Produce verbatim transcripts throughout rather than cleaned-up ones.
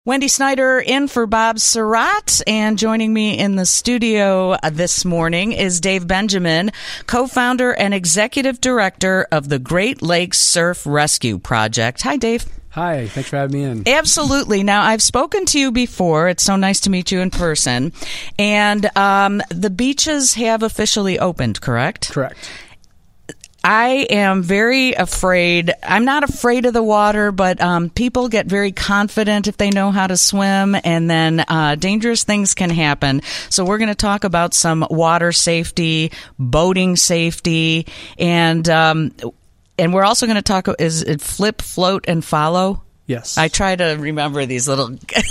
Wendy Snyder in for Bob Surratt, and joining me in the studio this morning is Dave Benjamin, co-founder and executive director of the Great Lakes Surf Rescue Project. Hi, Dave. Hi, thanks for having me in. Absolutely. Now, I've spoken to you before. It's so nice to meet you in person. And um, the beaches have officially opened, correct? Correct. I am very afraid. I'm not afraid of the water, but um, people get very confident if they know how to swim, and then uh, dangerous things can happen. So we're going to talk about some water safety, boating safety, and um, and we're also going to talk, is it flip, float, and follow? Yes. I try to remember these little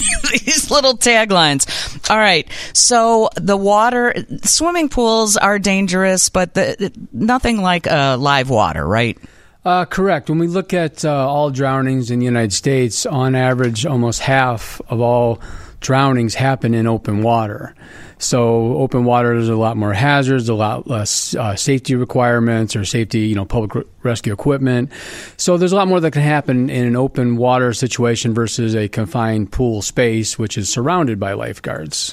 these little taglines. All right. So the water, swimming pools are dangerous, but the, nothing like uh, live water, right? Uh, correct. When we look at uh, all drownings in the United States, on average, almost half of all drownings happen in open water. So open water, there's a lot more hazards, a lot less uh, safety requirements or safety, you know, public re- rescue equipment. So there's a lot more that can happen in an open water situation versus a confined pool space, which is surrounded by lifeguards.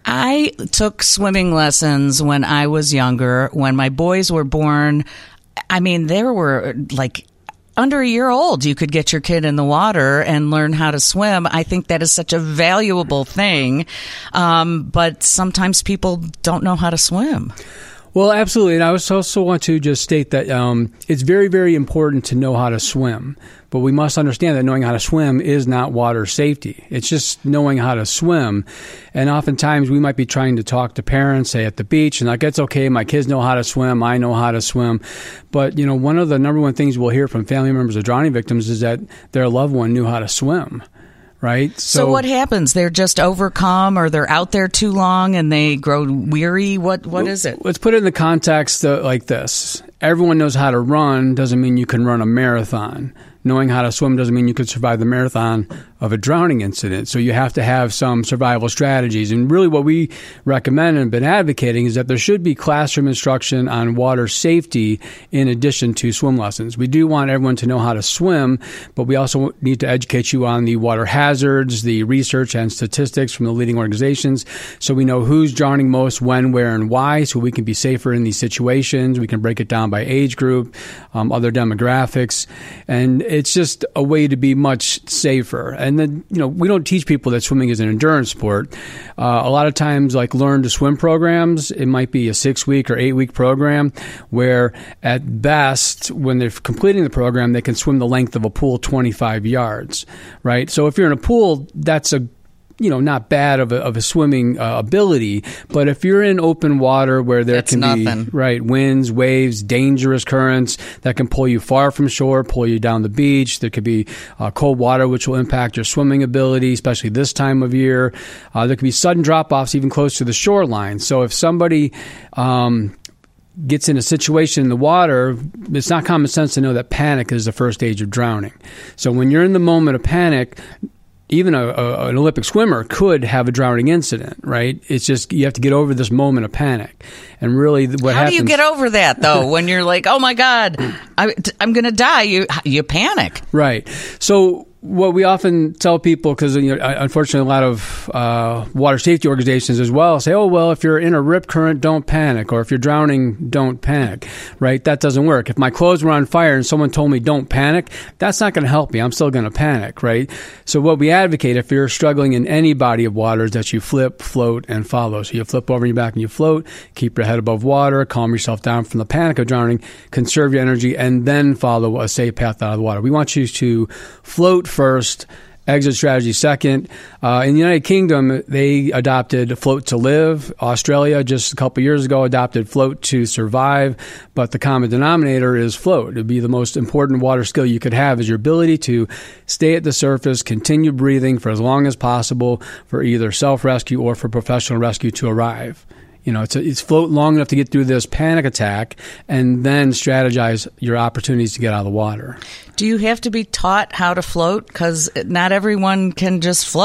I took swimming lessons when I was younger. When my boys were born, I mean, there were like under a year old, you could get your kid in the water and learn how to swim. I think that is such a valuable thing. Um, but sometimes people don't know how to swim. Well, absolutely. And I also want to just state that um, it's very, very important to know how to swim. But we must understand that knowing how to swim is not water safety. It's just knowing how to swim. And oftentimes we might be trying to talk to parents, say at the beach, and like, it's okay, my kids know how to swim, I know how to swim. But, you know, one of the number one things we'll hear from family members of drowning victims is that their loved one knew how to swim. Right. So, so what happens? They're just overcome, or they're out there too long and they grow weary? What What is it? Let's put it in the context of, like this. Everyone knows how to run doesn't mean you can run a marathon. Knowing how to swim doesn't mean you could survive the marathon of a drowning incident. So you have to have some survival strategies. And really what we recommend and have been advocating is that there should be classroom instruction on water safety in addition to swim lessons. We do want everyone to know how to swim, but we also need to educate you on the water hazards, the research and statistics from the leading organizations, so we know who's drowning most, when, where, and why, so we can be safer in these situations. We can break it down by age group, um, other demographics, and it's just a way to be much safer. And then, you know, we don't teach people that swimming is an endurance sport. Uh, a lot of times, like learn to swim programs, it might be a six-week or eight-week program where at best, when they're completing the program, they can swim the length of a pool twenty-five yards, right? So if you're in a pool, that's a you know, not bad of a, of a swimming uh, ability, but if you're in open water where there That's can nothing. be right winds, waves, dangerous currents that can pull you far from shore, pull you down the beach. There could be uh, cold water, which will impact your swimming ability, especially this time of year. Uh, there could be sudden drop-offs even close to the shoreline. So if somebody um, gets in a situation in the water, it's not common sense to know that panic is the first stage of drowning. So when you're in the moment of panic, even a, a, an Olympic swimmer could have a drowning incident, right? It's just you have to get over this moment of panic. And really what How happens... do you get over that, though, when you're like, oh, my God, I, I'm going to die? You you panic. Right. So what we often tell people, because you know, unfortunately a lot of uh, water safety organizations as well say, oh, well, if you're in a rip current, don't panic. Or if you're drowning, don't panic. Right? That doesn't work. If my clothes were on fire and someone told me don't panic, that's not going to help me. I'm still going to panic. Right? So what we advocate, if you're struggling in any body of water, is that you flip, float, and follow. So you flip over your back and you float, keep your head above water, calm yourself down from the panic of drowning, conserve your energy, and then follow a safe path out of the water. We want you to float first, exit strategy second. Uh, in the United Kingdom, they adopted float to live. Australia, just a couple years ago, adopted float to survive. But the common denominator is float. It would be the most important water skill you could have, is your ability to stay at the surface, continue breathing for as long as possible for either self-rescue or for professional rescue to arrive. You know, it's, a, it's float long enough to get through this panic attack and then strategize your opportunities to get out of the water. Do you have to be taught how to float? Because not everyone can just float.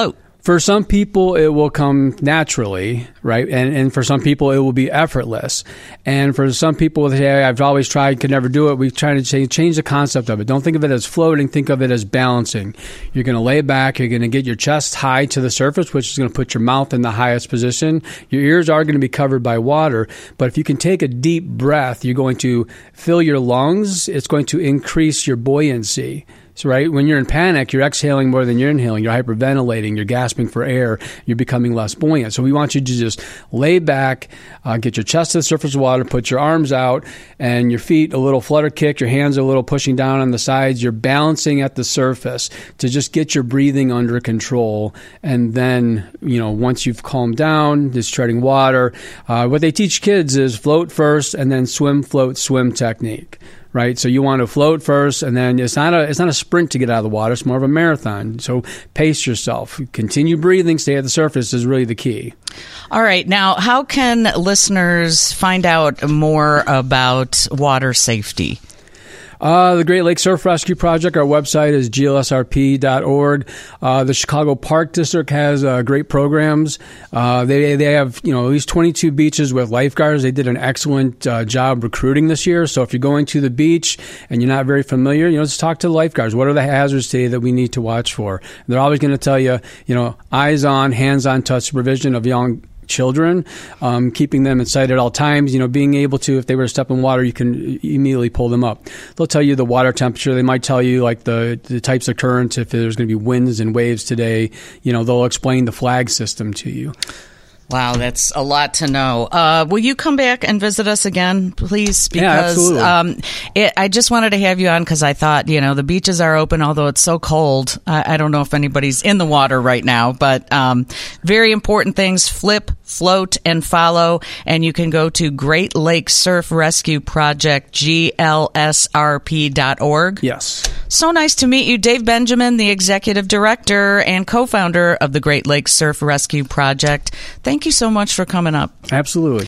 For some people, it will come naturally, right? And and for some people, it will be effortless. And for some people, they say, I've always tried, could never do it. We try to change, change the concept of it. Don't think of it as floating. Think of it as balancing. You're going to lay back. You're going to get your chest high to the surface, which is going to put your mouth in the highest position. Your ears are going to be covered by water. But if you can take a deep breath, you're going to fill your lungs. It's going to increase your buoyancy. So, right, when you're in panic, you're exhaling more than you're inhaling. You're hyperventilating. You're gasping for air. You're becoming less buoyant. So we want you to just lay back, uh, get your chest to the surface of water, put your arms out, and your feet a little flutter kick. Your hands are a little pushing down on the sides. You're balancing at the surface to just get your breathing under control. And then, you know, once you've calmed down, just treading water, uh, what they teach kids is float first and then swim, float, swim technique. Right, so you want to float first, and then it's not a it's not a sprint to get out of the water. It's more of a marathon. So pace yourself, continue breathing, stay at the surface is really the key. All right, now how can listeners find out more about water safety? Uh, the Great Lakes Surf Rescue Project, our website is G L S R P dot org. Uh, the Chicago Park District has uh, great programs. Uh, they they have, you know, at least twenty-two beaches with lifeguards. They did an excellent uh, job recruiting this year. So if you're going to the beach and you're not very familiar, you know, just talk to the lifeguards. What are the hazards today that we need to watch for? They're always going to tell you, you know, eyes on, hands on touch supervision of young children, um, keeping them in sight at all times, you know, being able to, if they were to step in water, you can immediately pull them up. They'll tell you the water temperature. They might tell you like the, the types of currents, if there's going to be winds and waves today. You know, they'll explain the flag system to you. Wow, that's a lot to know. Uh, will you come back and visit us again, please? Because, yeah, absolutely. Um, it, I just wanted to have you on because I thought, you know, the beaches are open, although it's so cold. I, I don't know if anybody's in the water right now, but um, very important things, flip, float, and follow. And you can go to Great Lakes Surf Rescue Project, G L S R P dot org. Yes. So nice to meet you, Dave Benjamin, the executive director and co-founder of the Great Lakes Surf Rescue Project. Thank you so much for coming up. Absolutely.